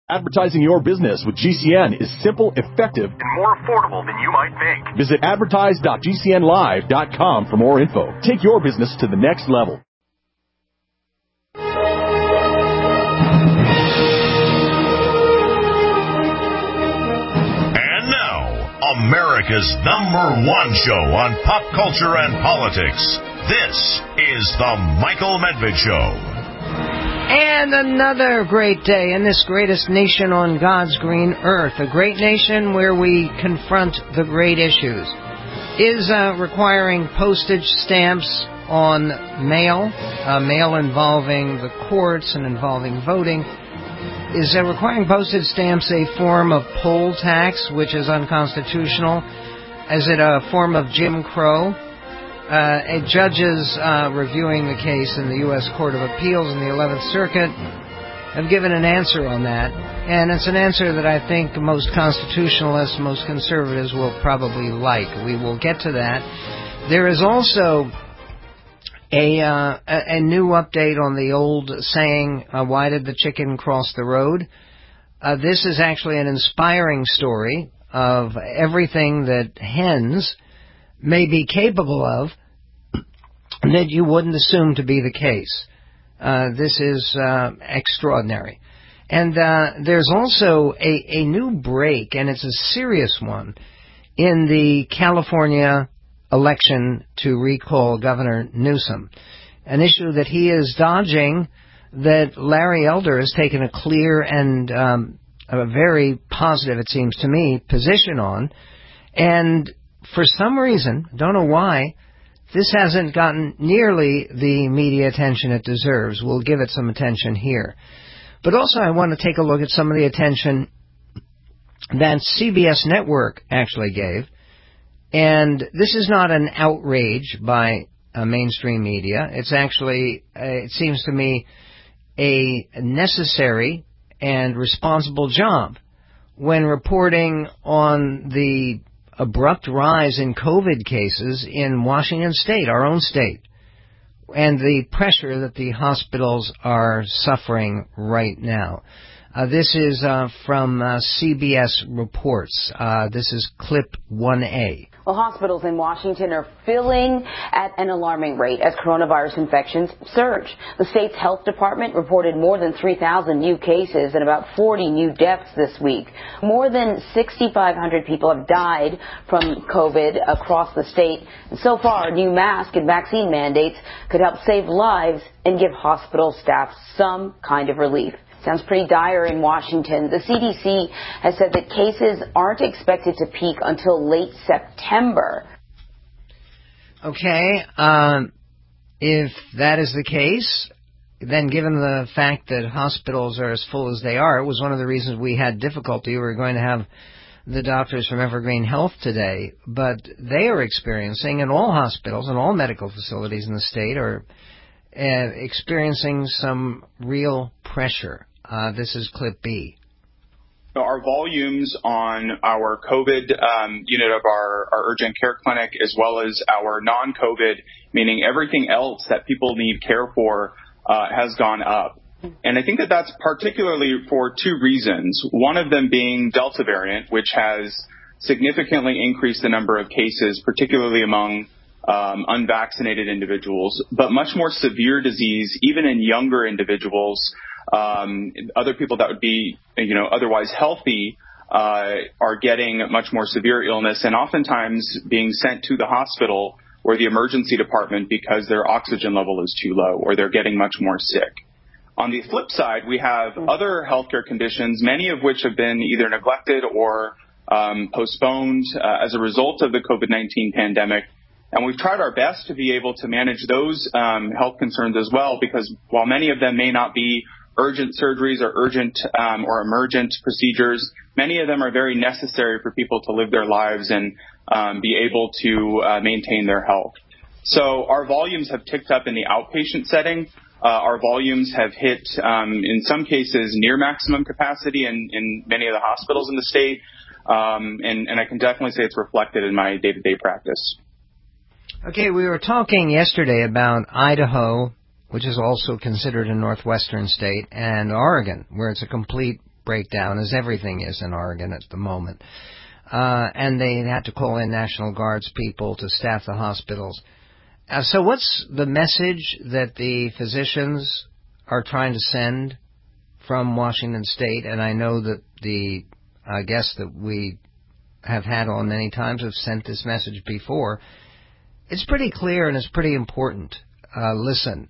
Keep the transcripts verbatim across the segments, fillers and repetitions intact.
Advertising your business with G C N is simple, effective, and more affordable than you might think. Visit advertise dot g c n live dot com for more info. Take your business to the next level. And now, America's number one show on pop culture and politics. This is The Michael Medved Show. And another great day in this greatest nation on God's green earth, a great nation where we confront the great issues. Is uh, requiring postage stamps on mail, uh, mail involving the courts and involving voting. Is uh, requiring postage stamps a form of poll tax, which is unconstitutional? Is it a form of Jim Crow? Uh, a judges uh, reviewing the case in the U S Court of Appeals in the eleventh Circuit have given an answer on that, and it's an answer that I think most constitutionalists, most conservatives will probably like. We will get to that. There is also a uh, a, a new update on the old saying, uh, why did the chicken cross the road? Uh, this is actually an inspiring story of everything that hens may be capable of that you wouldn't assume to be the case. Uh, this is uh, extraordinary. And uh, there's also a, a new break, and it's a serious one, in the California election to recall Governor Newsom, an issue that he is dodging, that Larry Elder has taken a clear and um, a very positive, it seems to me, position on. And for some reason, don't know why, this hasn't gotten nearly the media attention it deserves. We'll give it some attention here. But also I want to take a look at some of the attention that C B S Network actually gave. And this is not an outrage by uh, mainstream media. It's actually, uh, it seems to me, a necessary and responsible job when reporting on the abrupt rise in COVID cases in Washington State, our own state, and the pressure that the hospitals are suffering right now. Uh, this is uh, from uh, C B S Reports. Uh, this is clip one A. Well, hospitals in Washington are filling at an alarming rate as coronavirus infections surge. The state's health department reported more than three thousand new cases and about forty new deaths this week. More than six thousand five hundred people have died from COVID across the state. And so far, new mask and vaccine mandates could help save lives and give hospital staff some kind of relief. Sounds pretty dire in Washington. The C D C has said that cases aren't expected to peak until late September. Okay, um, if that is the case, then given the fact that hospitals are as full as they are, it was one of the reasons we had difficulty. We were going to have the doctors from Evergreen Health today, but they are experiencing, and all hospitals and all medical facilities in the state are uh, experiencing some real pressure. Uh, this is clip B. Our volumes on our COVID um, unit of our, our urgent care clinic, as well as our non-COVID, meaning everything else that people need care for, uh, has gone up. And I think that that's particularly for two reasons. One of them being Delta variant, which has significantly increased the number of cases, particularly among um, unvaccinated individuals, but much more severe disease, even in younger individuals. Um, other people that would be, you know, otherwise healthy, uh, are getting much more severe illness and oftentimes being sent to the hospital or the emergency department because their oxygen level is too low or they're getting much more sick. On the flip side, we have other healthcare conditions, many of which have been either neglected or um, postponed uh, as a result of the COVID nineteen pandemic. And we've tried our best to be able to manage those um, health concerns as well, because while many of them may not be urgent surgeries or urgent um, or emergent procedures, many of them are very necessary for people to live their lives and um, be able to uh, maintain their health. So our volumes have ticked up in the outpatient setting. Uh, our volumes have hit, um, in some cases, near maximum capacity in, in many of the hospitals in the state. Um, and, and I can definitely say it's reflected in my day-to-day practice. Okay, we were talking yesterday about Idaho, which is also considered a northwestern state, and Oregon, where it's a complete breakdown, as everything is in Oregon at the moment. Uh, and they had to call in National Guards people to staff the hospitals. Uh, so what's the message that the physicians are trying to send from Washington State? And I know that the uh, guests that we have had on many times have sent this message before. It's pretty clear and it's pretty important. Uh, listen.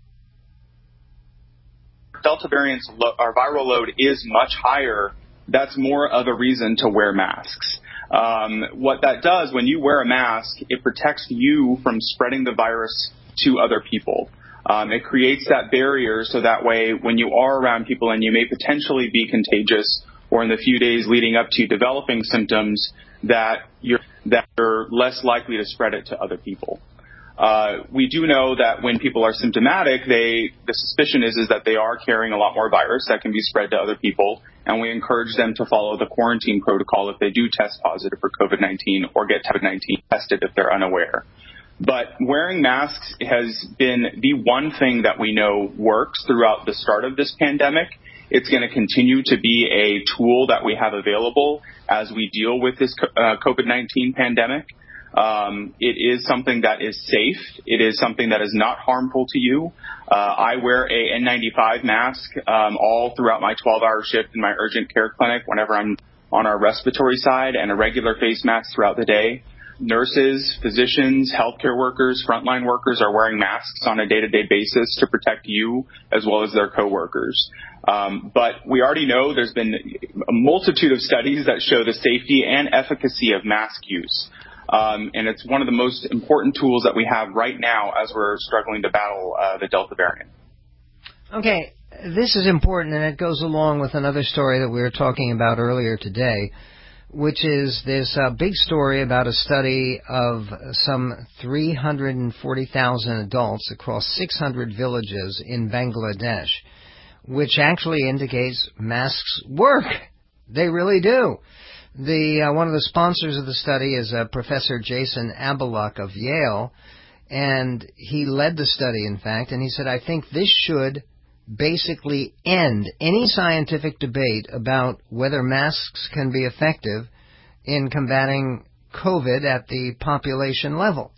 Delta variant's lo- our viral load is much higher. That's more of a reason to wear masks. Um, what that does, when you wear a mask, it protects you from spreading the virus to other people. Um, it creates that barrier so that way when you are around people and you may potentially be contagious, or in the few days leading up to developing symptoms, that you're, that you're less likely to spread it to other people. Uh, we do know that when people are symptomatic, they the suspicion is, is that they are carrying a lot more virus that can be spread to other people, and we encourage them to follow the quarantine protocol if they do test positive for COVID nineteen or get COVID nineteen tested if they're unaware. But wearing masks has been the one thing that we know works throughout the start of this pandemic. It's going to continue to be a tool that we have available as we deal with this uh, COVID nineteen pandemic. Um, it is something that is safe. It is something that is not harmful to you. Uh, I wear a N ninety-five mask um, all throughout my twelve-hour shift in my urgent care clinic whenever I'm on our respiratory side, and a regular face mask throughout the day. Nurses, physicians, healthcare workers, frontline workers are wearing masks on a day-to-day basis to protect you as well as their coworkers. Um, but we already know there's been a multitude of studies that show the safety and efficacy of mask use. Um, and it's one of the most important tools that we have right now as we're struggling to battle uh, the Delta variant. Okay, this is important, and it goes along with another story that we were talking about earlier today, which is this uh, big story about a study of some three hundred forty thousand adults across six hundred villages in Bangladesh, which actually indicates masks work. They really do. The uh, one of the sponsors of the study is uh, Professor Jason Abeluk of Yale, and he led the study, in fact, and he said, I think this should basically end any scientific debate about whether masks can be effective in combating COVID at the population level.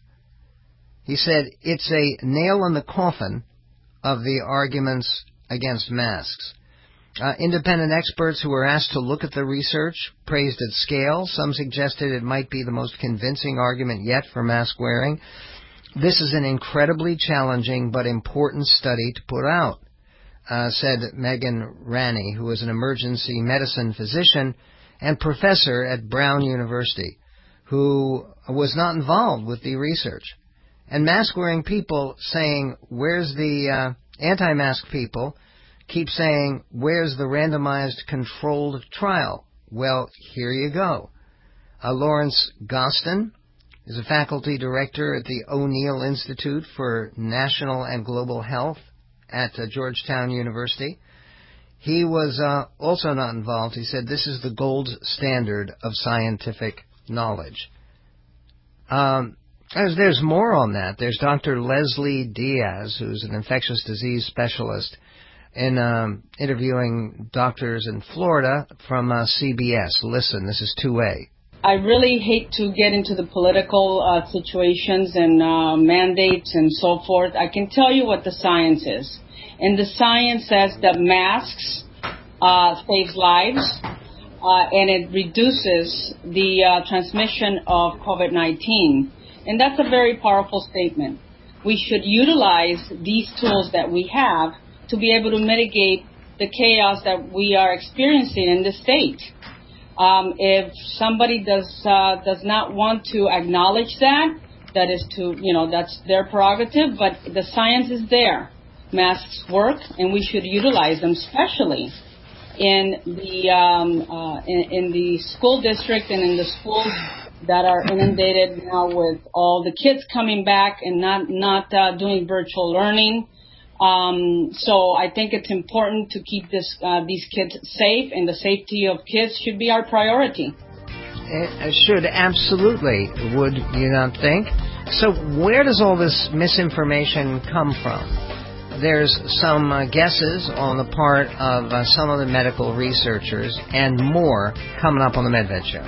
He said it's a nail in the coffin of the arguments against masks. Uh, independent experts who were asked to look at the research praised its scale. Some suggested it might be the most convincing argument yet for mask wearing. This is an incredibly challenging but important study to put out, uh, said Megan Ranney, who is an emergency medicine physician and professor at Brown University, who was not involved with the research. And mask-wearing people saying, where's the uh, anti-mask people, keep saying, where's the randomized controlled trial? Well, here you go. Uh, Lawrence Gostin is a faculty director at the O'Neill Institute for National and Global Health at uh, Georgetown University. He was uh, also not involved. He said this is the gold standard of scientific knowledge. Um, there's, there's more on that. There's Doctor Leslie Diaz, who's an infectious disease specialist, in um, interviewing doctors in Florida from uh, C B S. Listen, this is two A. I really hate to get into the political uh, situations and uh, mandates and so forth. I can tell you what the science is. And the science says that masks uh, saves lives uh, and it reduces the uh, transmission of COVID nineteen. And that's a very powerful statement. We should utilize these tools that we have to be able to mitigate the chaos that we are experiencing in the state. Um, if somebody does uh, does not want to acknowledge that, that is to, you know, that's their prerogative, but the science is there. Masks work, and we should utilize them, especially in the um, uh, in, in the school district and in the schools that are inundated now with all the kids coming back and not not uh, doing virtual learning. Um, so I think it's important to keep this uh, these kids safe, and the safety of kids should be our priority. It should, absolutely, would you not think? So where does all this misinformation come from? there's some uh, guesses on the part of uh, some of the medical researchers and more coming up on the MedVed Show.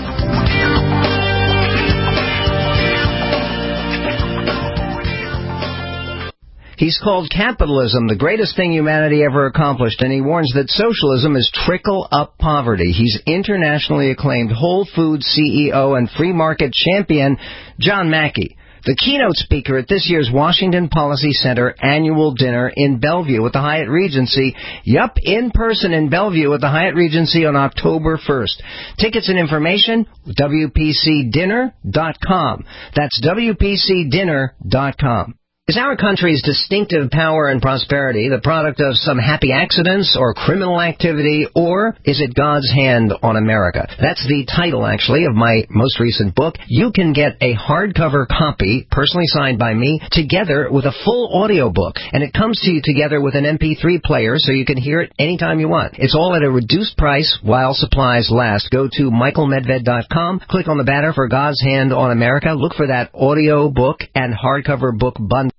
He's called capitalism the greatest thing humanity ever accomplished, and he warns that socialism is trickle-up poverty. He's internationally acclaimed Whole Foods C E O and free market champion John Mackey, the keynote speaker at this year's Washington Policy Center annual dinner in Bellevue at the Hyatt Regency. Yup, in person in Bellevue at the Hyatt Regency on October first. Tickets and information, W P C dinner dot com. That's W P C dinner dot com. Is our country's distinctive power and prosperity the product of some happy accidents or criminal activity, or is it God's hand on America? That's the title, actually, of my most recent book. You can get a hardcover copy, personally signed by me, together with a full audio book, and it comes to you together with an M P three player so you can hear it anytime you want. It's all at a reduced price while supplies last. Go to michael medved dot com, click on the banner for God's Hand on America, look for that audio book and hardcover book bundle.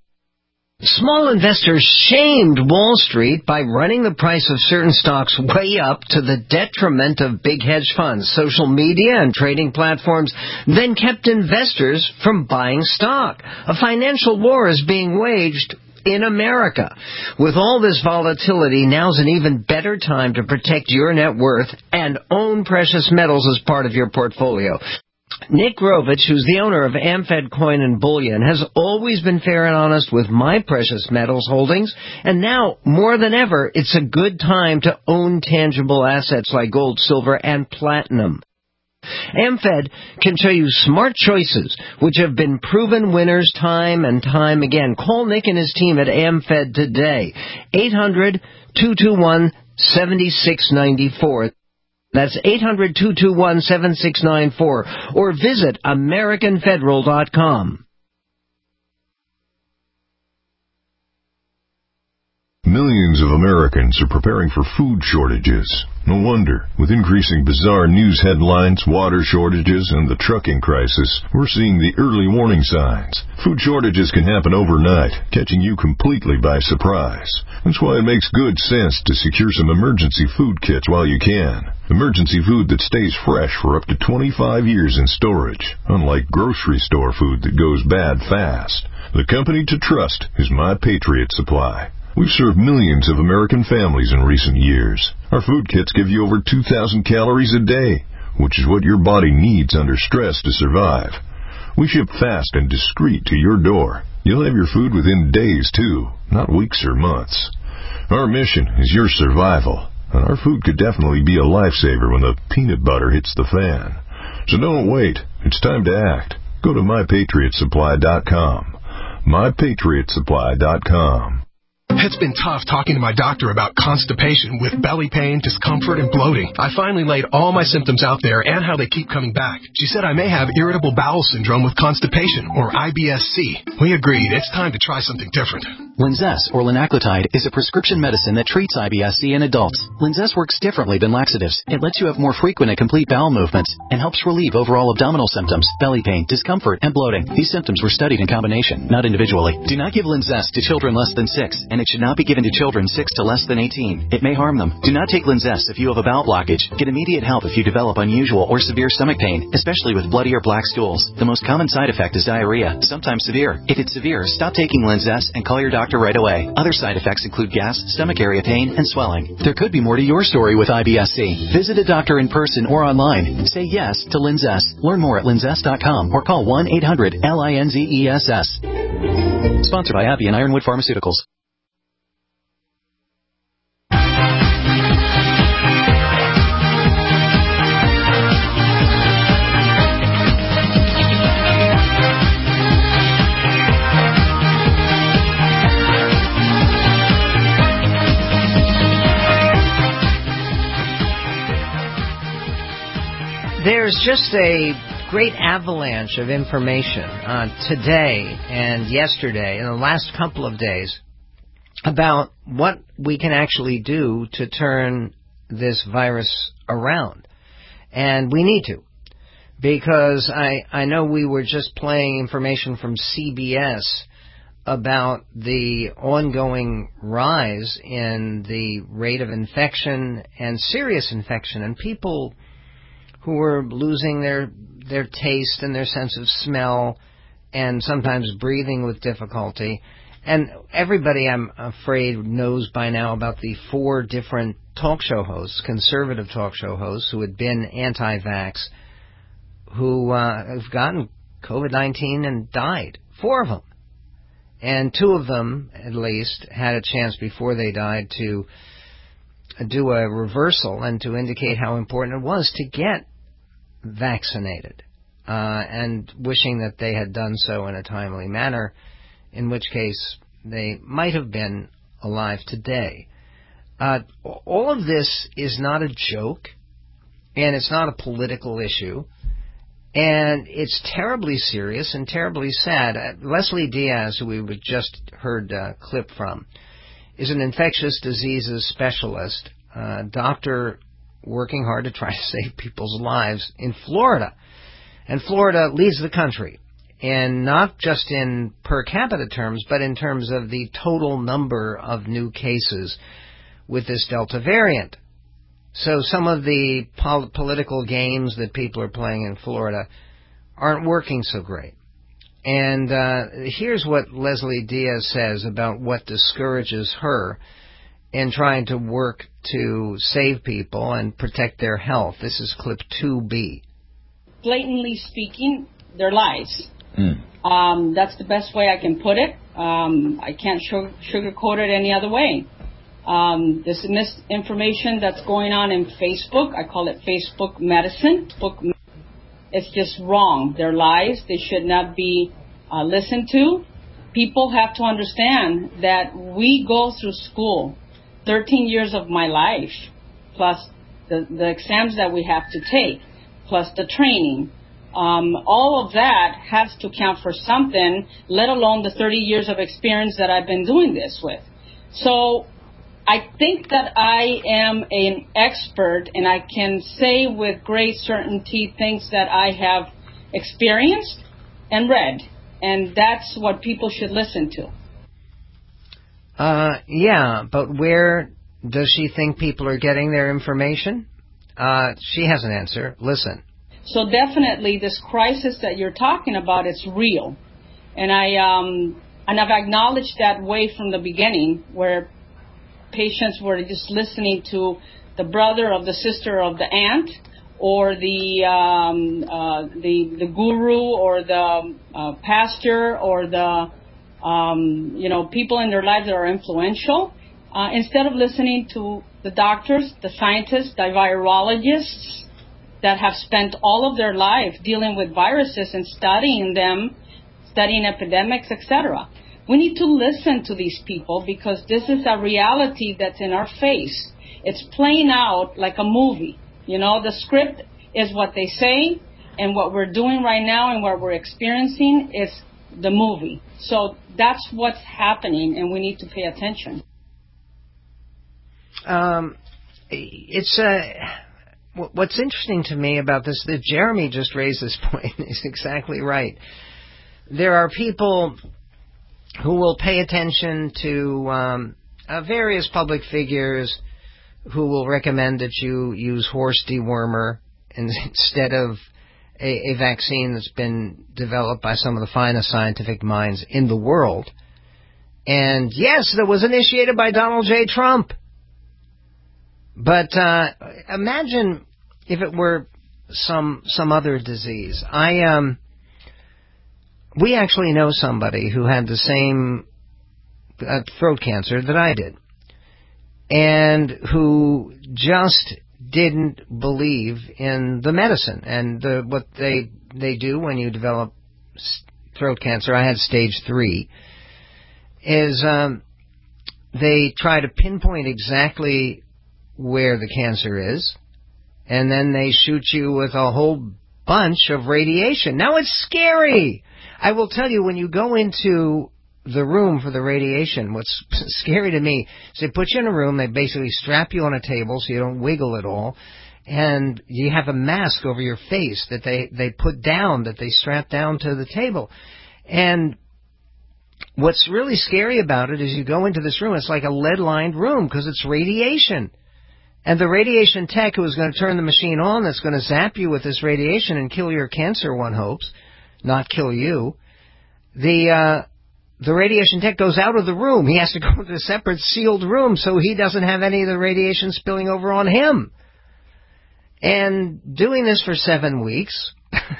Small investors shamed Wall Street by running the price of certain stocks way up to the detriment of big hedge funds. Social media and trading platforms then kept investors from buying stock. A financial war is being waged in America. With all this volatility, now's an even better time to protect your net worth and own precious metals as part of your portfolio. Nick Grovich, who's the owner of AmFed Coin and Bullion, has always been fair and honest with my precious metals holdings, and now, more than ever, it's a good time to own tangible assets like gold, silver, and platinum. AmFed can show you smart choices, which have been proven winners time and time again. Call Nick and his team at AmFed today, eight hundred, two two one, seven six nine four. That's eight hundred, two two one, seven six nine four, or visit american federal dot com. Millions of Americans are preparing for food shortages. No wonder. With increasing bizarre news headlines, water shortages, and the trucking crisis, we're seeing the early warning signs. Food shortages can happen overnight, catching you completely by surprise. That's why it makes good sense to secure some emergency food kits while you can. Emergency food that stays fresh for up to twenty-five years in storage, unlike grocery store food that goes bad fast. The company to trust is My Patriot Supply. We've served millions of American families in recent years. Our food kits give you over two thousand calories a day, which is what your body needs under stress to survive. We ship fast and discreet to your door. You'll have your food within days, too, not weeks or months. Our mission is your survival, and our food could definitely be a lifesaver when the peanut butter hits the fan. So don't wait. It's time to act. Go to my patriot supply dot com. my patriot supply dot com. It's been tough talking to my doctor about constipation with belly pain, discomfort, and bloating. I finally laid all my symptoms out there and how they keep coming back. She said I may have irritable bowel syndrome with constipation, or I B S C. We agreed it's time to try something different. Linzess, or linaclotide, is a prescription medicine that treats I B S C in adults. Linzess works differently than laxatives. It lets you have more frequent and complete bowel movements and helps relieve overall abdominal symptoms, belly pain, discomfort, and bloating. These symptoms were studied in combination, not individually. Do not give Linzess to children less than six, and it should not be given to children six to less than eighteen. It may harm them. Do not take Linzess if you have a bowel blockage. Get immediate help if you develop unusual or severe stomach pain, especially with bloody or black stools. The most common side effect is diarrhea, sometimes severe. If it's severe, stop taking Linzess and call your doctor right away. Other side effects include gas, stomach area pain, and swelling. There could be more to your story with I B S C. Visit a doctor in person or online. Say yes to Linzess. Learn more at linzess dot com or call one eight hundred L I N Z E S S. Sponsored by AbbVie and Ironwood Pharmaceuticals. There's just a great avalanche of information uh, today and yesterday and the last couple of days about what we can actually do to turn this virus around. And we need to, because I, I know we were just playing information from C B S about the ongoing rise in the rate of infection and serious infection, and people who were losing their their taste and their sense of smell and sometimes breathing with difficulty. And everybody, I'm afraid, knows by now about the four different talk show hosts, conservative talk show hosts, who had been anti-vax, who uh, have gotten COVID nineteen and died. Four of them. And two of them, at least, had a chance before they died to do a reversal and to indicate how important it was to get vaccinated, uh, and wishing that they had done so in a timely manner, in which case they might have been alive today. Uh, all of this is not a joke, and it's not a political issue, and it's terribly serious and terribly sad. Uh, Leslie Diaz, who we just heard a clip from, is an infectious diseases specialist, uh, doctor working hard to try to save people's lives in Florida. And Florida leads the country, and not just in per capita terms, but in terms of the total number of new cases with this Delta variant. So some of the pol- political games that people are playing in Florida aren't working so great. And uh, here's what Leslie Diaz says about what discourages her in trying to work to save people and protect their health. This is clip two B. Blatantly speaking, they're lies. Mm. Um, that's the best way I can put it. Um, I can't sugar- sugarcoat it any other way. Um, this misinformation that's going on in Facebook, I call it Facebook medicine. Book, it's just wrong. They're lies. They should not be uh, listened to. People have to understand that we go through school thirteen years of my life, plus the, the exams that we have to take, plus the training. Um, all of that has to count for something, let alone the thirty years of experience that I've been doing this with. So I think that I am an expert, and I can say with great certainty things that I have experienced and read, and that's what people should listen to. Uh, yeah, but where does she think people are getting their information? Uh, she has an answer. Listen. So definitely this crisis that you're talking about is real. And I um and I've acknowledged that way from the beginning, where patients were just listening to the brother of the sister of the aunt, or the um uh the the guru, or the uh, pastor, or the um you know people in their lives that are influential, uh, instead of listening to the doctors, the scientists, the virologists that have spent all of their life dealing with viruses and studying them, studying epidemics, et cetera. We need to listen to these people, because this is a reality that's in our face. It's playing out like a movie. You know, the script is what they say, and what we're doing right now and what we're experiencing is the movie. So that's what's happening, and we need to pay attention. Um, it's a... Uh... What's interesting to me about this, that Jeremy just raised this point, is exactly right. There are people who will pay attention to um, uh, various public figures who will recommend that you use horse dewormer instead of a, a vaccine that's been developed by some of the finest scientific minds in the world. And yes, that was initiated by Donald J. Trump. But uh, imagine if it were some some other disease. I um, we actually know somebody who had the same uh, throat cancer that I did, and who just didn't believe in the medicine and the, what they they do when you develop throat cancer. I had stage three. Is um, they try to pinpoint exactly where the cancer is, and then they shoot you with a whole bunch of radiation. Now, it's scary. I will tell you, when you go into the room for the radiation, what's scary to me is they put you in a room, they basically strap you on a table so you don't wiggle at all, and you have a mask over your face that they, they put down, that they strap down to the table. And what's really scary about it is you go into this room, it's like a lead-lined room because it's radiation. And the radiation tech who is going to turn the machine on that's going to zap you with this radiation and kill your cancer, one hopes, not kill you, the uh, the radiation tech goes out of the room. He has to go to a separate sealed room so he doesn't have any of the radiation spilling over on him. And doing this for seven weeks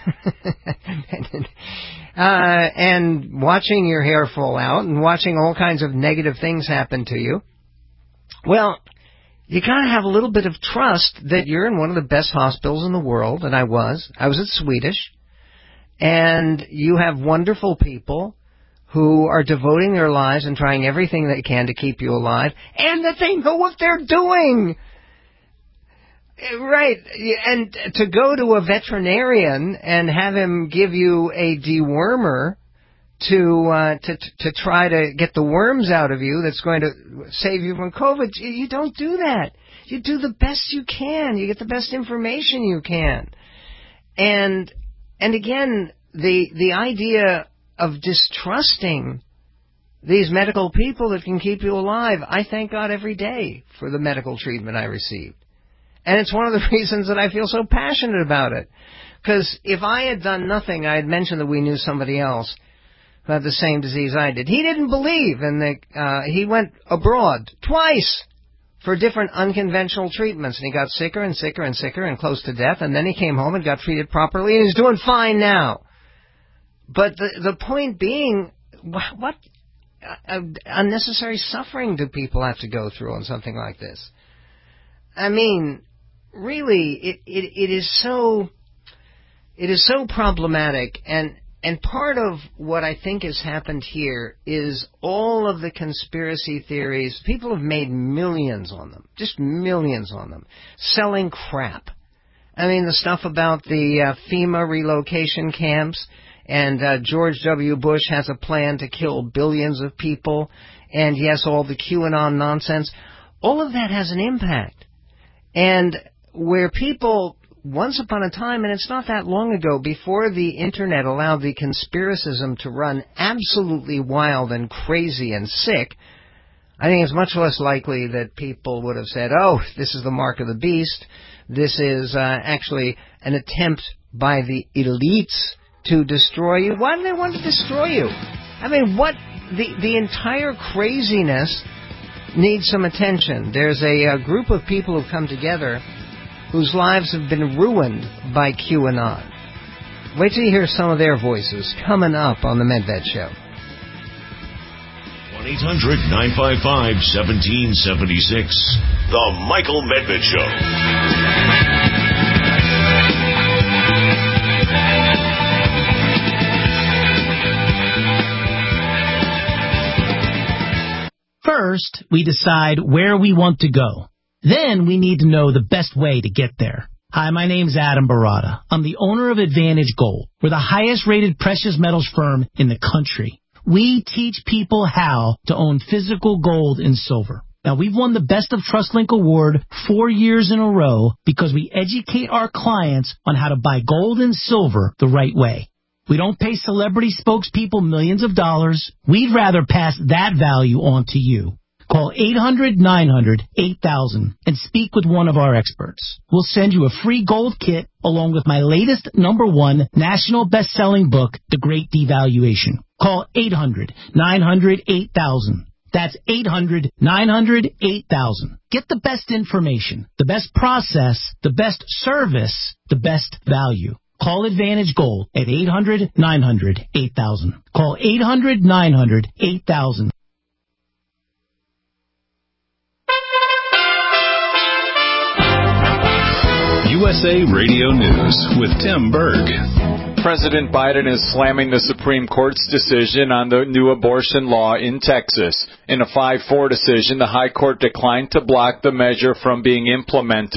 uh, and watching your hair fall out and watching all kinds of negative things happen to you, well, you got to have a little bit of trust that you're in one of the best hospitals in the world, and I was. I was at Swedish. And you have wonderful people who are devoting their lives and trying everything they can to keep you alive, and that they know what they're doing. Right. And to go to a veterinarian and have him give you a dewormer to uh, to to try to get the worms out of you that's going to save you from COVID, you don't do that. You do the best you can. You get the best information you can. And and again, the the idea of distrusting these medical people that can keep you alive, I thank God every day for the medical treatment I received. And it's one of the reasons that I feel so passionate about it. Because if I had done nothing, I had mentioned that we knew somebody else who had the same disease I did. He didn't believe, and the, uh, he went abroad twice for different unconventional treatments, and he got sicker and sicker and sicker and close to death, and then he came home and got treated properly, and he's doing fine now. But the the point being, what uh, unnecessary suffering do people have to go through on something like this? I mean, really, it, it it is so it is so problematic, and and part of what I think has happened here is all of the conspiracy theories. People have made millions on them, just millions on them, selling crap. I mean, the stuff about the uh, FEMA relocation camps, and uh, George W. Bush has a plan to kill billions of people, and yes, all the QAnon nonsense. All of that has an impact. And where people, once upon a time, and it's not that long ago, before the Internet allowed the conspiracism to run absolutely wild and crazy and sick, I think it's much less likely that people would have said, oh, this is the mark of the beast. This is uh, actually an attempt by the elites to destroy you. Why do they want to destroy you? I mean, what? The, the entire craziness needs some attention. There's a, a group of people who've come together whose lives have been ruined by QAnon. Wait till you hear some of their voices coming up on the Medved Show. one eight hundred nine five five one seven seven six. The Michael Medved Show. First, we decide where we want to go. Then we need to know the best way to get there. Hi, my name's Adam Barada. I'm the owner of Advantage Gold. We're the highest-rated precious metals firm in the country. We teach people how to own physical gold and silver. Now, we've won the Best of TrustLink Award four years in a row because we educate our clients on how to buy gold and silver the right way. We don't pay celebrity spokespeople millions of dollars. We'd rather pass that value on to you. Call eight hundred nine hundred eight thousand and speak with one of our experts. We'll send you a free gold kit along with my latest number one national best-selling book, The Great Devaluation. Call eight hundred nine hundred eight thousand. That's eight hundred nine hundred eight thousand. Get the best information, the best process, the best service, the best value. Call Advantage Gold at eight hundred nine hundred eight thousand. Call eight hundred nine hundred eight thousand. U S A Radio News with Tim Berg. President Biden is slamming the Supreme Court's decision on the new abortion law in Texas. In a five four decision, the High Court declined to block the measure from being implemented.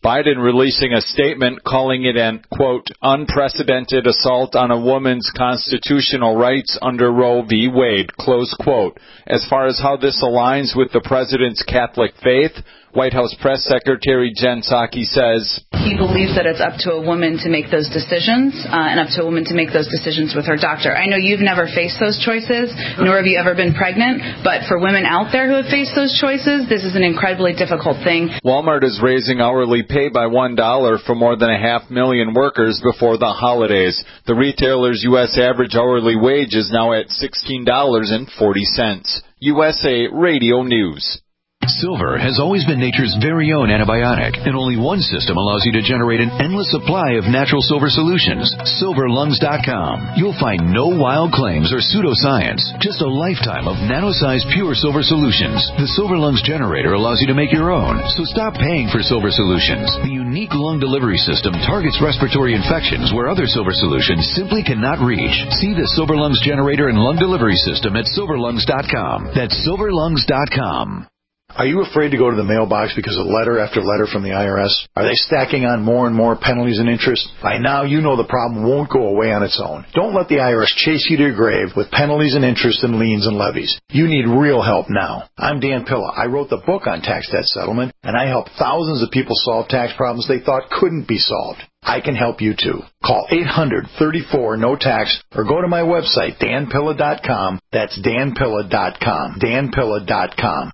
Biden releasing a statement calling it an, quote, unprecedented assault on a woman's constitutional rights under Roe v. Wade, close quote. As far as how this aligns with the president's Catholic faith, White House Press Secretary Jen Psaki says, he believes that it's up to a woman to make those decisions uh, and up to a woman to make those decisions with her doctor. I know you've never faced those choices, nor have you ever been pregnant, but for women out there who have faced those choices, this is an incredibly difficult thing. Walmart is raising hourly pay by one dollar for more than a half million workers before the holidays. The retailer's U S average hourly wage is now at sixteen dollars and forty cents. U S A Radio News. Silver has always been nature's very own antibiotic, and only one system allows you to generate an endless supply of natural silver solutions. silver lungs dot com. You'll find no wild claims or pseudoscience, just a lifetime of nano-sized pure silver solutions. The Silver Lungs generator allows you to make your own, so stop paying for silver solutions. The unique lung delivery system targets respiratory infections where other silver solutions simply cannot reach. See the Silver Lungs generator and lung delivery system at silver lungs dot com. That's silver lungs dot com. Are you afraid to go to the mailbox because of letter after letter from the I R S? Are they stacking on more and more penalties and interest? By now, you know the problem won't go away on its own. Don't let the I R S chase you to your grave with penalties and interest and liens and levies. You need real help now. I'm Dan Pilla. I wrote the book on tax debt settlement, and I help thousands of people solve tax problems they thought couldn't be solved. I can help you too. Call eight hundred, thirty-four, no tax or go to my website, dan pilla dot com. That's dan pilla dot com. dan pilla dot com.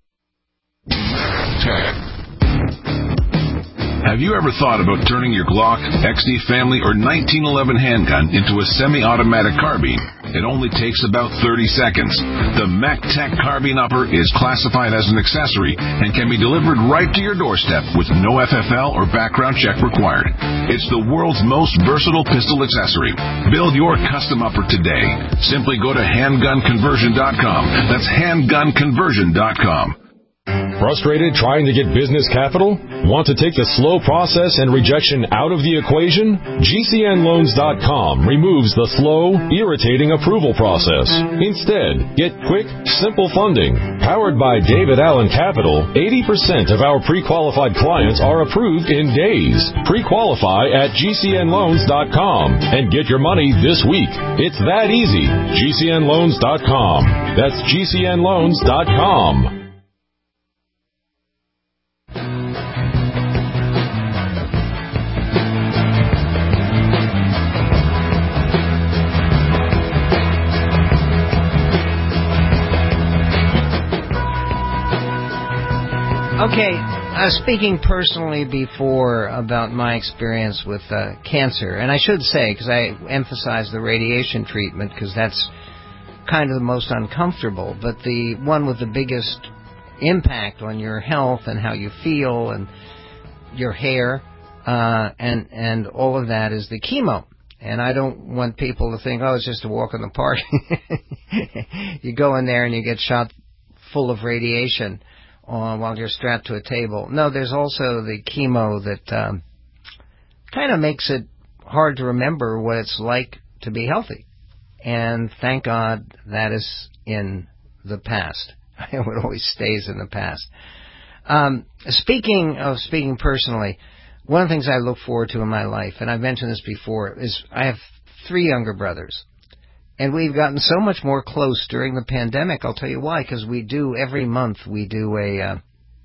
Have you ever thought about turning your Glock, X D Family, or nineteen eleven handgun into a semi-automatic carbine? It only takes about thirty seconds. The MacTech Carbine Upper is classified as an accessory and can be delivered right to your doorstep with no F F L or background check required. It's the world's most versatile pistol accessory. Build your custom upper today. Simply go to handgun conversion dot com. That's handgun conversion dot com. Frustrated trying to get business capital? Want to take the slow process and rejection out of the equation? G C N loans dot com removes the slow, irritating approval process. Instead, get quick, simple funding. Powered by David Allen Capital, eighty percent of our pre-qualified clients are approved in days. Pre-qualify at G C N loans dot com and get your money this week. It's that easy. G C N loans dot com. That's G C N loans dot com. Okay, uh, speaking personally before about my experience with uh, cancer, and I should say, because I emphasize the radiation treatment, because that's kind of the most uncomfortable, but the one with the biggest impact on your health and how you feel and your hair uh, and and all of that is the chemo. And I don't want people to think, oh, it's just a walk in the park. You go in there and you get shot full of radiation on while you're strapped to a table. No, there's also the chemo that um, kind of makes it hard to remember what it's like to be healthy. And thank God that is in the past. It always stays in the past. Um, speaking of speaking personally, one of the things I look forward to in my life, and I've mentioned this before, is I have three younger brothers. And we've gotten so much more close during the pandemic. I'll tell you why, because we do, every month, we do a uh,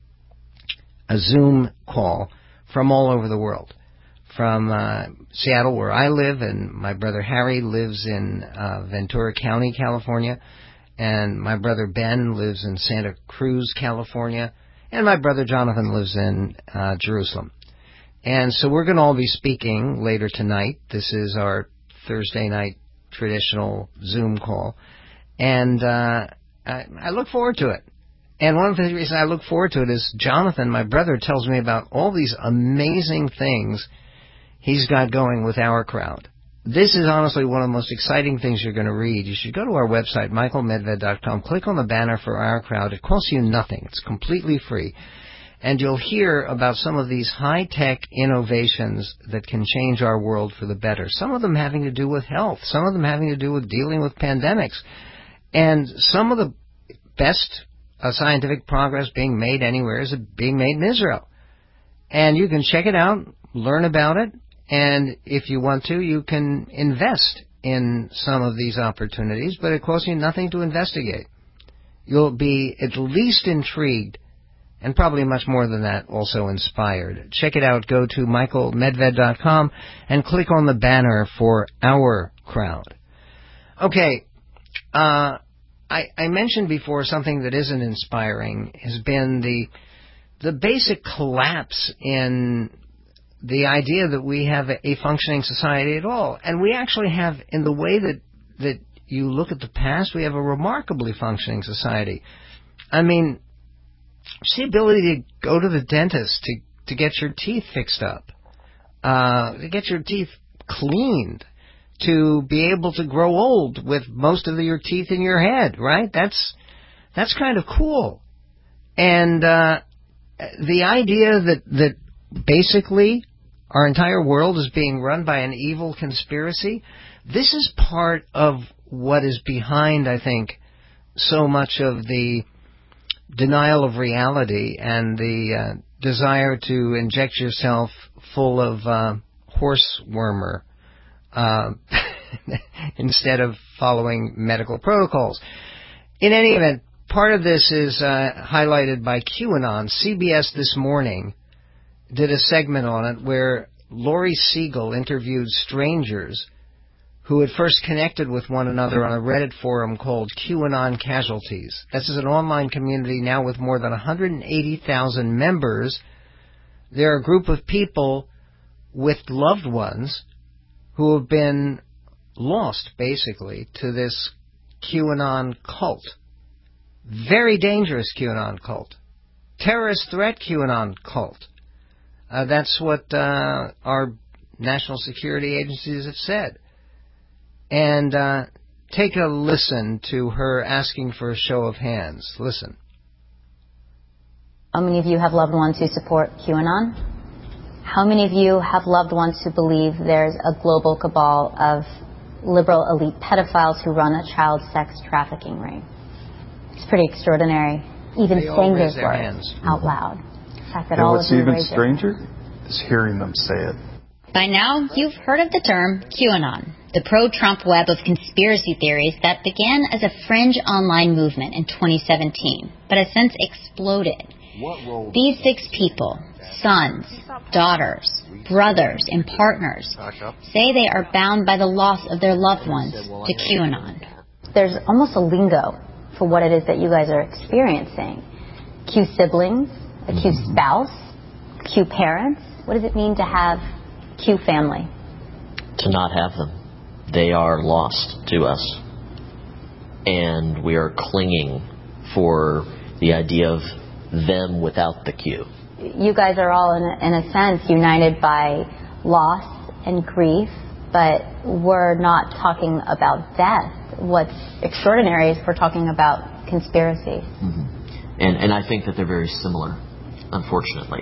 a Zoom call from all over the world. From uh, Seattle, where I live, and my brother Harry lives in uh, Ventura County, California, and my brother Ben lives in Santa Cruz, California, and my brother Jonathan lives in uh, Jerusalem. And so we're going to all be speaking later tonight. This is our Thursday night traditional Zoom call, and uh, I, I look forward to it. And one of the reasons I look forward to it is Jonathan, my brother, tells me about all these amazing things he's got going with Our Crowd. This is honestly one of the most exciting things you're going to read. You should go to our website, michael medved dot com, click on the banner for Our Crowd. It costs you nothing. It's completely free. And you'll hear about some of these high-tech innovations that can change our world for the better. Some of them having to do with health. Some of them having to do with dealing with pandemics. And some of the best uh, scientific progress being made anywhere is being made in Israel. And you can check it out, learn about it, and if you want to, you can invest in some of these opportunities, but it costs you nothing to investigate. You'll be at least intrigued, and probably much more than that, also inspired. Check it out. Go to michael medved dot com and click on the banner for Our Crowd. Okay, uh, I, I mentioned before something that isn't inspiring has been the the basic collapse in the idea that we have a, a functioning society at all. And we actually have, in the way that, that you look at the past, we have a remarkably functioning society. I mean, it's the ability to go to the dentist to, to get your teeth fixed up, uh, to get your teeth cleaned, to be able to grow old with most of your teeth in your head, right? That's, that's kind of cool. And, uh, the idea that, that basically our entire world is being run by an evil conspiracy, this is part of what is behind, I think, so much of the denial of reality and the uh, desire to inject yourself full of uh, horse wormer uh, instead of following medical protocols. In any event, part of this is uh, highlighted by QAnon. C B S This Morning did a segment on it where Laurie Siegel interviewed strangers who had first connected with one another on a Reddit forum called QAnon Casualties. This is an online community now with more than one hundred eighty thousand members. They're a group of people with loved ones who have been lost, basically, to this QAnon cult. Very dangerous QAnon cult. Terrorist threat QAnon cult. Uh, that's what uh, our national security agencies have said. And uh, take a listen to her asking for a show of hands. Listen. How many of you have loved ones who support QAnon? How many of you have loved ones who believe there's a global cabal of liberal elite pedophiles who run a child sex trafficking ring? It's pretty extraordinary, even They all saying raise those their words hands. out loud. The fact that And all what's of you even raise your stranger is hearing them say it. By now, you've heard of the term QAnon, the pro-Trump web of conspiracy theories that began as a fringe online movement in twenty seventeen, but has since exploded. These six people, sons, daughters, brothers, and partners, say they are bound by the loss of their loved ones to QAnon. There's almost a lingo for what it is that you guys are experiencing. Q siblings, a Q spouse, Q parents. What does it mean to have Q family? To not have them. They are lost to us. And we are clinging for the idea of them without the Q. You guys are all, in a, in a sense, united by loss and grief, but we're not talking about death. What's extraordinary is we're talking about conspiracies. Mm-hmm. And, and I think that they're very similar, unfortunately.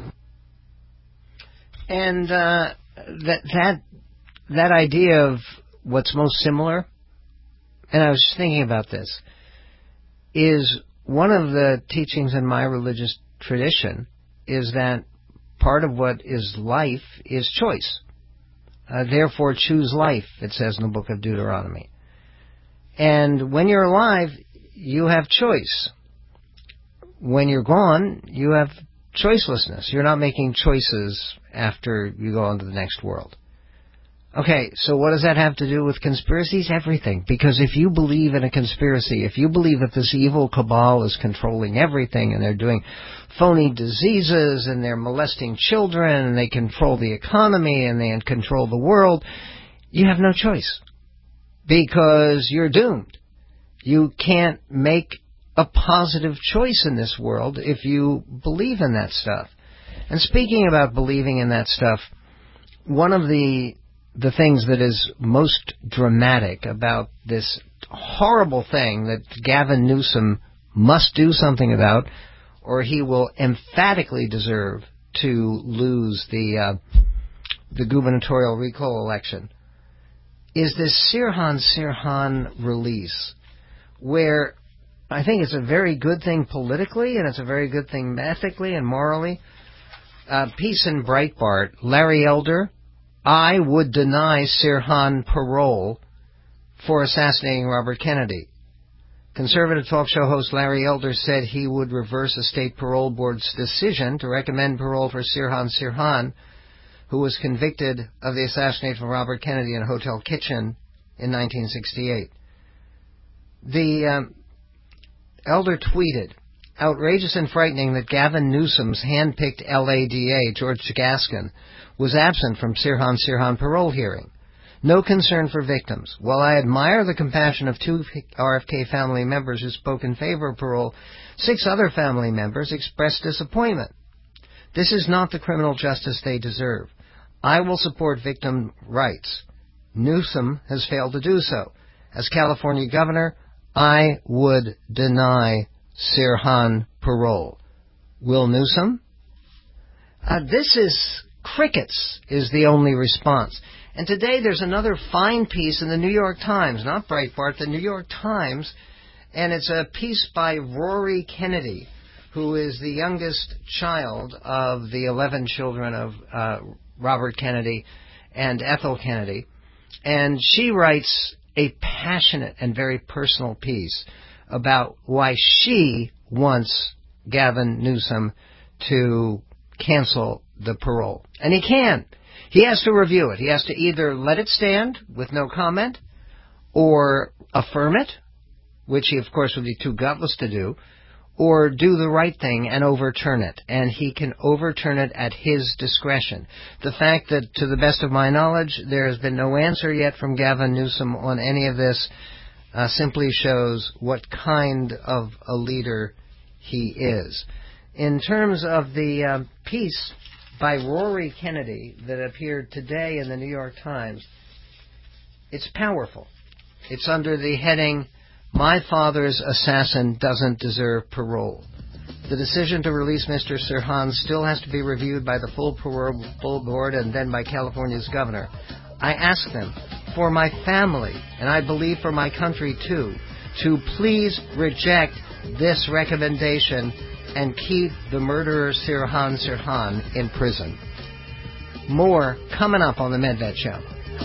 And uh, that that that idea of what's most similar, and I was thinking about this, is one of the teachings in my religious tradition is that part of what is life is choice. Uh, therefore, choose life, it says in the book of Deuteronomy. And when you're alive, you have choice. When you're gone, you have choicelessness. You're not making choices after you go on to the next world. Okay, so what does that have to do with conspiracies? Everything. Because if you believe in a conspiracy, if you believe that this evil cabal is controlling everything and they're doing phony diseases and they're molesting children and they control the economy and they control the world, you have no choice. Because you're doomed. You can't make a positive choice in this world if you believe in that stuff. And speaking about believing in that stuff, one of the the things that is most dramatic about this horrible thing that Gavin Newsom must do something about, or he will emphatically deserve to lose the uh, the gubernatorial recall election, is this Sirhan Sirhan release, where I think it's a very good thing politically and it's a very good thing ethically and morally, Uh, piece in Breitbart, Larry Elder, I would deny Sirhan parole for assassinating Robert Kennedy. Conservative talk show host Larry Elder said he would reverse a state parole board's decision to recommend parole for Sirhan Sirhan, who was convicted of the assassination of Robert Kennedy in a hotel kitchen in nineteen sixty-eight. The um, Elder tweeted, outrageous and frightening that Gavin Newsom's hand-picked L A D A, George Gaskin, was absent from Sirhan Sirhan parole hearing. No concern for victims. While I admire the compassion of two R F K family members who spoke in favor of parole, six other family members expressed disappointment. This is not the criminal justice they deserve. I will support victim rights. Newsom has failed to do so. As California governor, I would deny Sirhan parole. Will Newsom? Uh, this is crickets, is the only response. And today there's another fine piece in the New York Times, not Breitbart, the New York Times, and it's a piece by Rory Kennedy, who is the youngest child of the eleven children of uh, Robert Kennedy and Ethel Kennedy. And she writes a passionate and very personal piece about why she wants Gavin Newsom to cancel the parole. And he can. He has to review it. He has to either let it stand with no comment or affirm it, which he, of course, would be too gutless to do, or do the right thing and overturn it. And he can overturn it at his discretion. The fact that, to the best of my knowledge, there has been no answer yet from Gavin Newsom on any of this uh, simply shows what kind of a leader he is. In terms of the uh, piece by Rory Kennedy that appeared today in the New York Times, it's powerful. It's under the heading, My Father's Assassin Doesn't Deserve Parole. The decision to release Mister Sirhan still has to be reviewed by the full parole board and then by California's governor. I ask them, for my family, and I believe for my country too, to please reject this recommendation and keep the murderer Sirhan Sirhan in prison. More coming up on the Medved Show.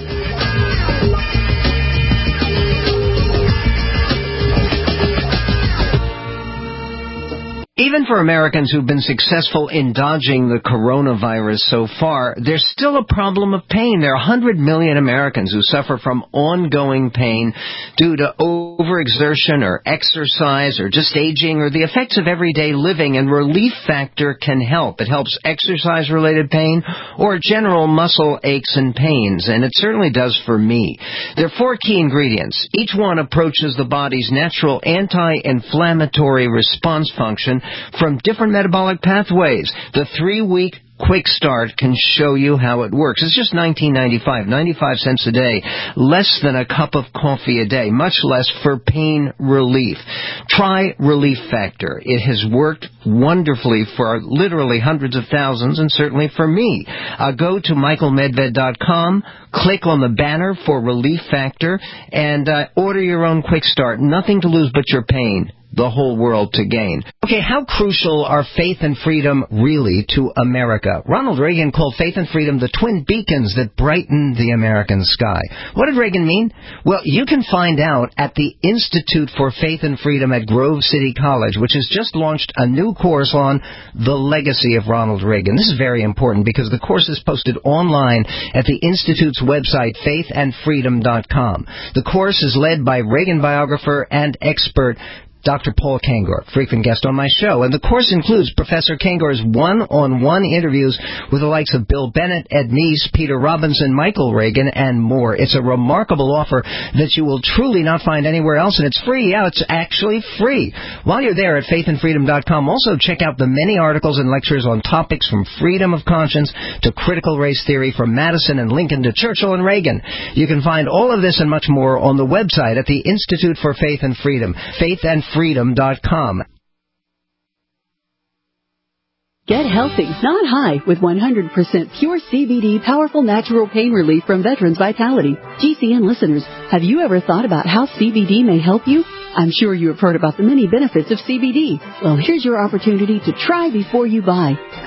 Even for Americans who've been successful in dodging the coronavirus so far, there's still a problem of pain. There are one hundred million Americans who suffer from ongoing pain due to overexertion or exercise or just aging or the effects of everyday living, and Relief Factor can help. It helps exercise-related pain or general muscle aches and pains, and it certainly does for me. There are four key ingredients. Each one approaches the body's natural anti-inflammatory response function from different metabolic pathways. The three-week Quick Start can show you how it works. It's just nineteen ninety-five, ninety-five cents a day, less than a cup of coffee a day, much less for pain relief. Try Relief Factor. It has worked wonderfully for literally hundreds of thousands, and certainly for me. Uh, go to michael medved dot com, click on the banner for Relief Factor, and uh, order your own Quick Start. Nothing to lose but your pain. The whole world to gain. Okay, how crucial are faith and freedom really to America? Ronald Reagan called faith and freedom the twin beacons that brighten the American sky. What did Reagan mean? Well, you can find out at the Institute for Faith and Freedom at Grove City College, which has just launched a new course on the legacy of Ronald Reagan. This is very important because the course is posted online at the Institute's website, faith and freedom dot com. The course is led by Reagan biographer and expert Doctor Paul Kengor, frequent guest on my show, and the course includes Professor Kengor's one-on-one interviews with the likes of Bill Bennett, Ed Meese, Peter Robinson, Michael Reagan, and more. It's a remarkable offer that you will truly not find anywhere else, and it's free. Yeah, it's actually free. While you're there at faith and freedom dot com, also check out the many articles and lectures on topics from freedom of conscience to critical race theory, from Madison and Lincoln to Churchill and Reagan. You can find all of this and much more on the website at the Institute for Faith and Freedom, faith and freedom dot com. Get healthy, not high, with one hundred percent pure C B D powerful natural pain relief from Veterans Vitality. G C N listeners, have you ever thought about how C B D may help you? I'm sure you have heard about the many benefits of C B D. Well, here's your opportunity to try before you buy.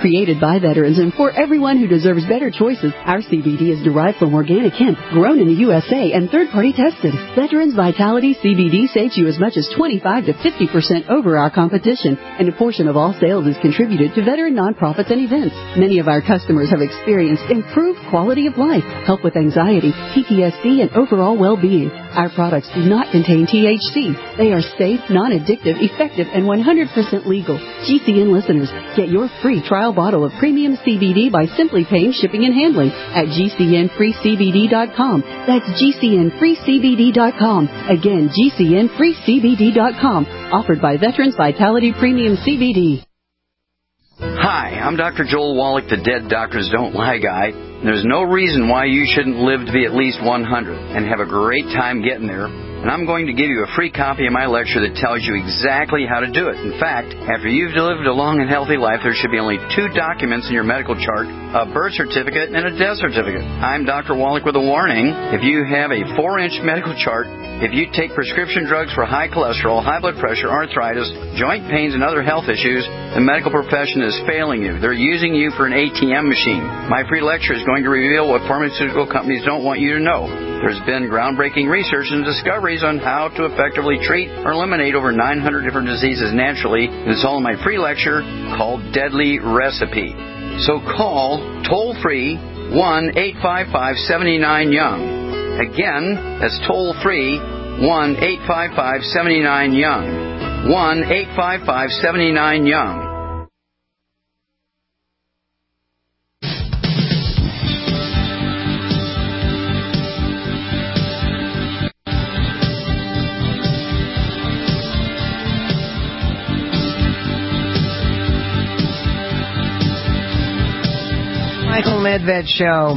Created by veterans and for everyone who deserves better choices, our C B D is derived from organic hemp, grown in the U S A and third-party tested. Veterans Vitality C B D saves you as much as twenty-five to fifty percent over our competition, and a portion of all sales is contributed to veteran nonprofits and events. Many of our customers have experienced improved quality of life, help with anxiety, P T S D, and overall well-being. Our products do not contain T H C. They are safe, non-addictive, effective, and one hundred percent legal. G C N listeners, get your free trial bottle of premium C B D by simply paying shipping and handling at G C N free C B D dot com. That's G C N free C B D dot com. Again, G C N free C B D dot com. Offered by Veterans Vitality Premium C B D. Hi, I'm Doctor Joel Wallach, the Dead Doctors Don't Lie guy. There's no reason why you shouldn't live to be at least one hundred and have a great time getting there. And I'm going to give you a free copy of my lecture that tells you exactly how to do it. In fact, after you've lived a long and healthy life, there should be only two documents in your medical chart, a birth certificate and a death certificate. I'm Doctor Wallach with a warning. If you have a four-inch medical chart, if you take prescription drugs for high cholesterol, high blood pressure, arthritis, joint pains, and other health issues, the medical profession is failing you. They're using you for an A T M machine. My free lecture is going to reveal what pharmaceutical companies don't want you to know. There's been groundbreaking research and discoveries on how to effectively treat or eliminate over nine hundred different diseases naturally. It's all in my free lecture called Deadly Recipe. So call toll-free one eight five five seven nine young. Again, that's toll-free one eight five five seven nine young. one eight five five seven nine young. Michael Medved Show.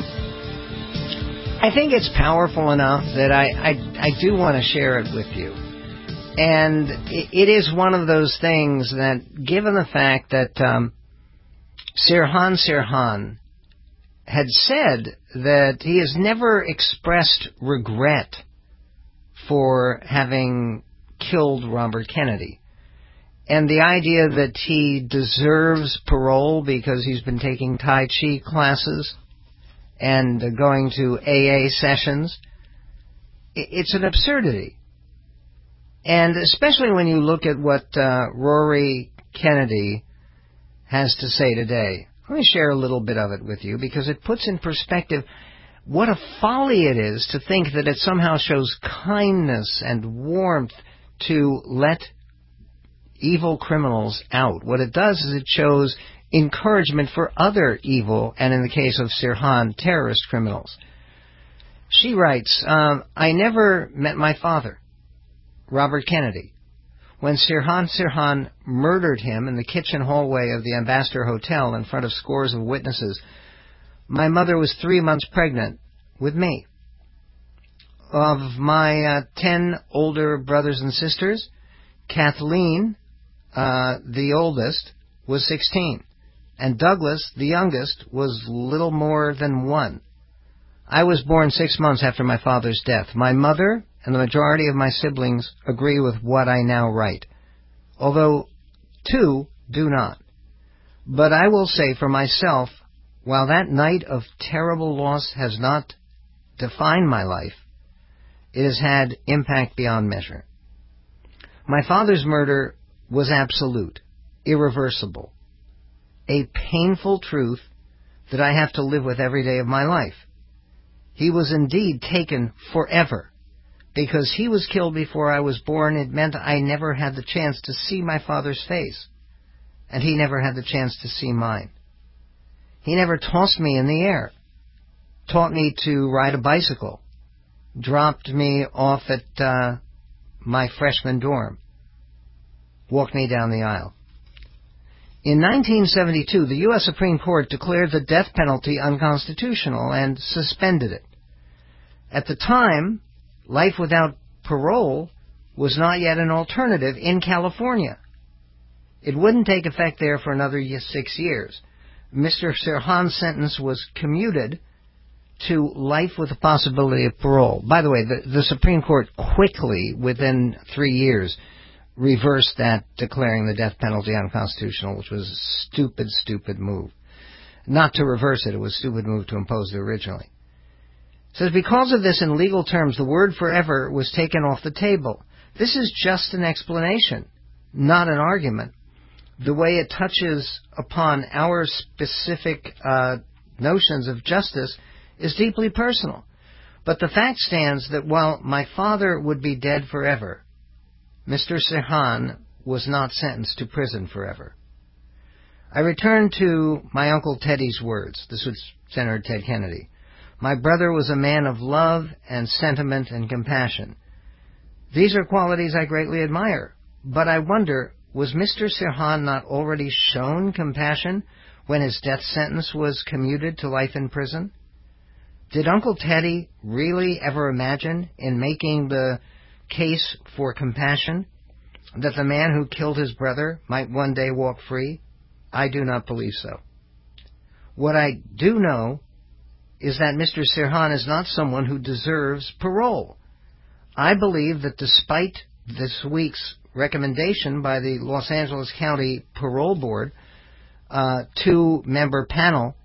I think it's powerful enough that I, I, I do want to share it with you. And it, it is one of those things that, given the fact that um, Sirhan Sirhan had said that he has never expressed regret for having killed Robert Kennedy. And the idea that he deserves parole because he's been taking Tai Chi classes and going to A A sessions, it's an absurdity. And especially when you look at what uh, Rory Kennedy has to say today. Let me share a little bit of it with you because it puts in perspective what a folly it is to think that it somehow shows kindness and warmth to let evil criminals out. What it does is it shows encouragement for other evil, and in the case of Sirhan, terrorist criminals. She writes, um, I never met my father, Robert Kennedy. When Sirhan Sirhan murdered him in the kitchen hallway of the Ambassador Hotel in front of scores of witnesses, my mother was three months pregnant with me. Of my uh, ten older brothers and sisters, Kathleen, uh, the oldest, was sixteen, and Douglas, the youngest, was little more than one. I was born six months after my father's death. My mother and the majority of my siblings agree with what I now write, although two do not. But I will say for myself, while that night of terrible loss has not defined my life, it has had impact beyond measure. My father's murder was absolute, irreversible, a painful truth that I have to live with every day of my life. He was indeed taken forever. Because he was killed before I was born, it meant I never had the chance to see my father's face, and he never had the chance to see mine. He never tossed me in the air, taught me to ride a bicycle, dropped me off at uh, my freshman dorm, walked me down the aisle. In nineteen seventy-two, the U S Supreme Court declared the death penalty unconstitutional and suspended it. At the time, life without parole was not yet an alternative in California. It wouldn't take effect there for another six years. Mister Sirhan's sentence was commuted to life with the possibility of parole. By the way, the, the Supreme Court quickly, within three years, reversed that, declaring the death penalty unconstitutional, which was a stupid, stupid move. Not to reverse it, it was a stupid move to impose it originally. It says, because of this, in legal terms, the word forever was taken off the table. This is just an explanation, not an argument. The way it touches upon our specific uh, notions of justice is deeply personal. But the fact stands that while my father would be dead forever, Mister Sirhan was not sentenced to prison forever. I return to my Uncle Teddy's words. This was Senator Ted Kennedy. My brother was a man of love and sentiment and compassion. These are qualities I greatly admire. But I wonder, was Mister Sirhan not already shown compassion when his death sentence was commuted to life in prison? Did Uncle Teddy really ever imagine, in making the case for compassion, that the man who killed his brother might one day walk free? I do not believe so. What I do know is that Mister Sirhan is not someone who deserves parole. I believe that despite this week's recommendation by the Los Angeles County Parole Board, uh, two-member panel,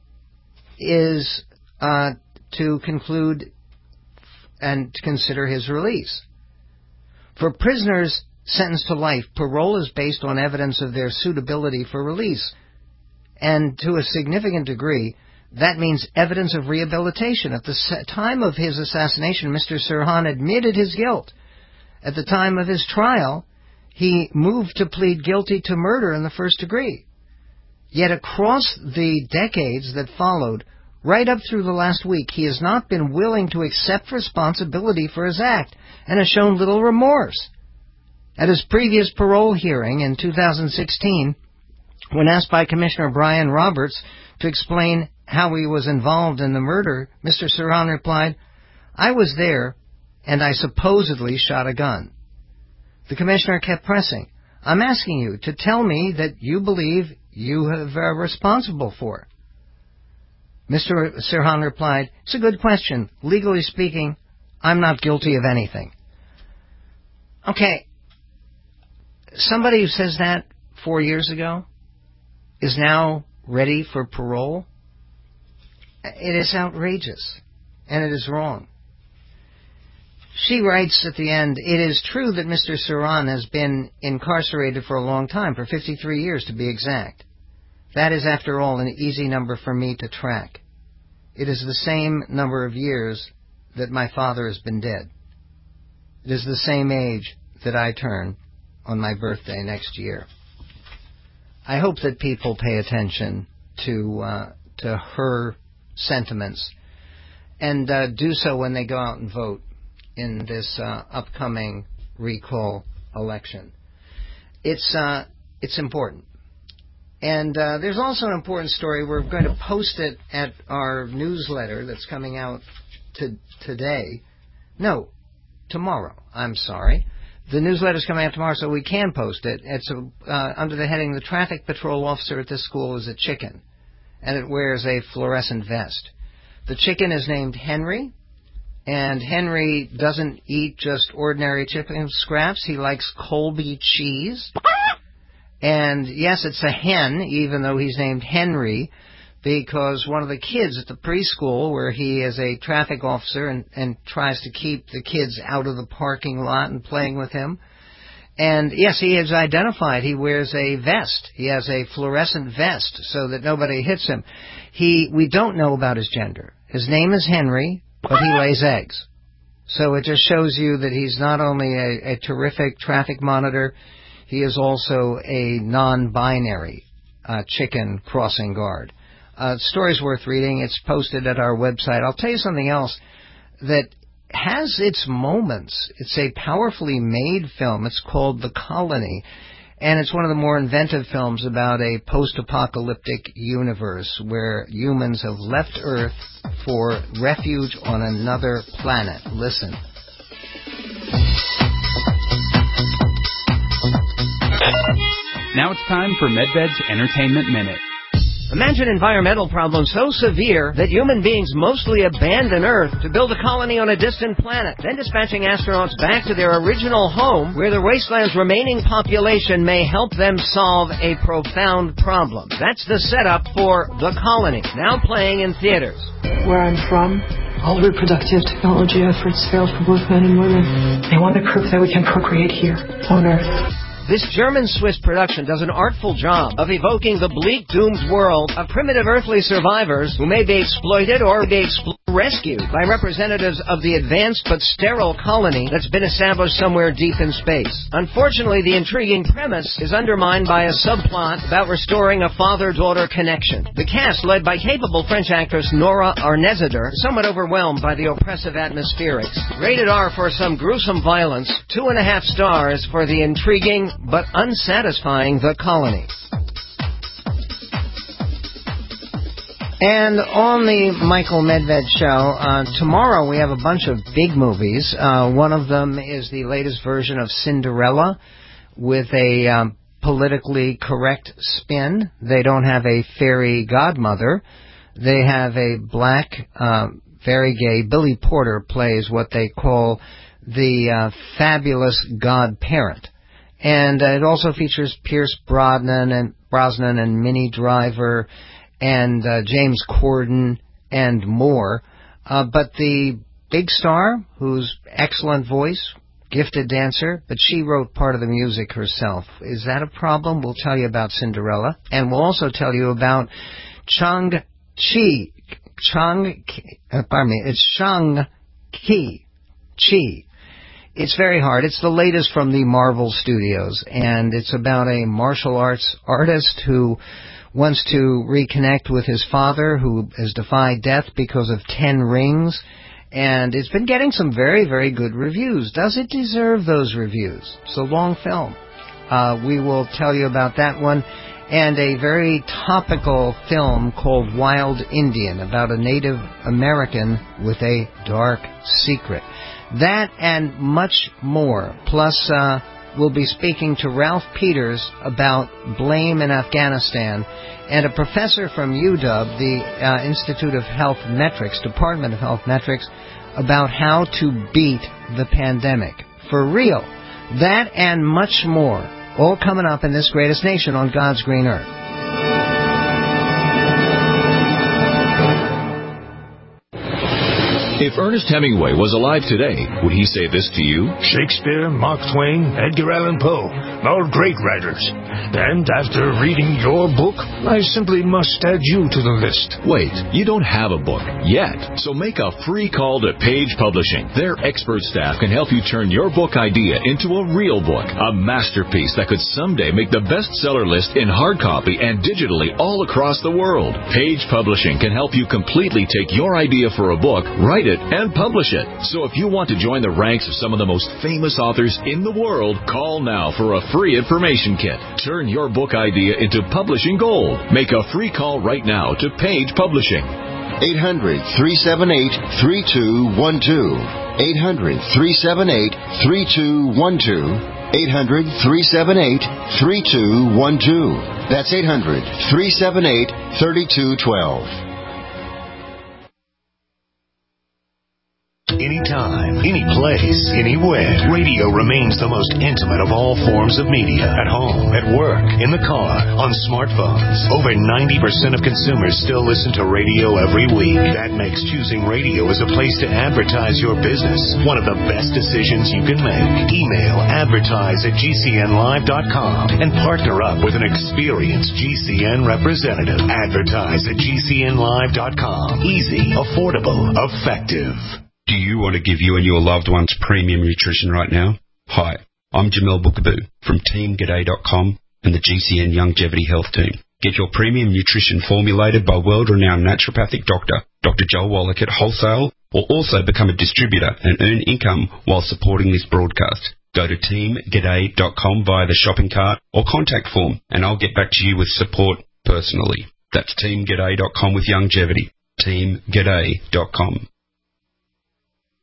is uh, to conclude and to consider his release. For prisoners sentenced to life, parole is based on evidence of their suitability for release. And to a significant degree, that means evidence of rehabilitation. At the time of his assassination, Mister Sirhan admitted his guilt. At the time of his trial, he moved to plead guilty to murder in the first degree. Yet across the decades that followed, right up through the last week, he has not been willing to accept responsibility for his act and has shown little remorse. At his previous parole hearing in two thousand sixteen, when asked by Commissioner Brian Roberts to explain how he was involved in the murder, Mister Sirhan replied, "I was there, and I supposedly shot a gun." The commissioner kept pressing, "I'm asking you to tell me that you believe you are responsible for." Mister Sirhan replied, "It's a good question. Legally speaking, I'm not guilty of anything." Okay, somebody who says that four years ago is now ready for parole? It is outrageous, and it is wrong. She writes at the end, "It is true that Mister Sirhan has been incarcerated for a long time, for fifty-three years to be exact. That is, after all, an easy number for me to track. It is the same number of years that my father has been dead. It is the same age that I turn on my birthday next year." I hope that people pay attention to uh, to her sentiments and uh, do so when they go out and vote in this uh, upcoming recall election. It's uh, it's important. And uh, there's also an important story. We're going to post it at our newsletter that's coming out to today. No, tomorrow. I'm sorry. The newsletter's coming out tomorrow, so we can post it. It's a, uh, under the heading, "The Traffic Patrol Officer at this school is a chicken," and it wears a fluorescent vest. The chicken is named Henry, and Henry doesn't eat just ordinary chicken scraps. He likes Colby cheese. And yes, it's a hen, even though he's named Henry, because one of the kids at the preschool, where he is a traffic officer and, and tries to keep the kids out of the parking lot and playing with him. And yes, he is identified. He wears a vest. He has a fluorescent vest so that nobody hits him. He, we don't know about his gender. His name is Henry, but he lays eggs. So it just shows you that he's not only a, a terrific traffic monitor, he is also a non-binary uh, chicken crossing guard. Uh, the story's worth reading. It's posted at our website. I'll tell you something else that has its moments. It's a powerfully made film. It's called The Colony, and it's one of the more inventive films about a post-apocalyptic universe where humans have left Earth for refuge on another planet. Listen. Now it's time for MedVed's Entertainment Minute. Imagine environmental problems so severe that human beings mostly abandon Earth to build a colony on a distant planet, then dispatching astronauts back to their original home where the wasteland's remaining population may help them solve a profound problem. That's the setup for The Colony, now playing in theaters. Where I'm from, all reproductive technology efforts failed for both men and women. They want to prove that we can procreate here on Earth. This German-Swiss production does an artful job of evoking the bleak, doomed world of primitive earthly survivors who may be exploited or be explo- rescued by representatives of the advanced but sterile colony that's been established somewhere deep in space. Unfortunately, the intriguing premise is undermined by a subplot about restoring a father-daughter connection. The cast, led by capable French actress Nora Arnezeder, is somewhat overwhelmed by the oppressive atmospherics. Rated R for some gruesome violence, two and a half stars for the intriguing but unsatisfying The Colony. And on the Michael Medved Show, uh, tomorrow we have a bunch of big movies. Uh, one of them is the latest version of Cinderella with a um, politically correct spin. They don't have a fairy godmother. They have a black, uh, very gay, Billy Porter plays what they call the uh, fabulous godparent. And uh, it also features Pierce Brosnan and Brosnan and Minnie Driver and uh, James Corden and more. Uh, but the big star, whose excellent voice, gifted dancer, but she wrote part of the music herself. Is that a problem? We'll tell you about Cinderella. And we'll also tell you about Shang-Chi. Shang, uh, pardon me, it's Shang-Chi. Chi. It's very hard. It's the latest from the Marvel Studios, and it's about a martial arts artist who wants to reconnect with his father, who has defied death because of ten rings, and it's been getting some very, very good reviews. Does it deserve those reviews? It's a long film. Uh, we will tell you about that one, and a very topical film called Wild Indian, about a Native American with a dark secret. That and much more. Plus, uh, we'll be speaking to Ralph Peters about blame in Afghanistan, and a professor from U W, the uh, Institute of Health Metrics, Department of Health Metrics, about how to beat the pandemic. For real. That and much more. All coming up in this greatest nation on God's green earth. If Ernest Hemingway was alive today, would he say this to you? Shakespeare, Mark Twain, Edgar Allan Poe, all great writers. And after reading your book, I simply must add you to the list. Wait, you don't have a book yet, so make a free call to Page Publishing. Their expert staff can help you turn your book idea into a real book, a masterpiece that could someday make the bestseller list in hard copy and digitally all across the world. Page Publishing can help you completely take your idea for a book, write it, and publish it. So if you want to join the ranks of some of the most famous authors in the world, call now for a free information kit. Turn your book idea into publishing gold. Make a free call right now to Page Publishing. eight hundred, three seven eight, three two one two. eight hundred, three seven eight, three two one two. eight hundred, three seven eight, three two one two. That's eight hundred, three seven eight, three two one two. Anytime, any place, anywhere. Radio remains the most intimate of all forms of media. At home, at work, in the car, on smartphones. Over ninety percent of consumers still listen to radio every week. That makes choosing radio as a place to advertise your business one of the best decisions you can make. Email advertise at G C N live dot com and partner up with an experienced G C N representative. Advertise at G C N live dot com. Easy, affordable, effective. Do you want to give you and your loved ones premium nutrition right now? Hi, I'm Jamel Bookaboo from Team G'day dot com and the G C N Longevity Health Team. Get your premium nutrition formulated by world-renowned naturopathic doctor, Doctor Joel Wallach at wholesale, or also become a distributor and earn income while supporting this broadcast. Go to Team G'day dot com via the shopping cart or contact form, and I'll get back to you with support personally. That's Team G'day dot com with longevity. Team G'day dot com.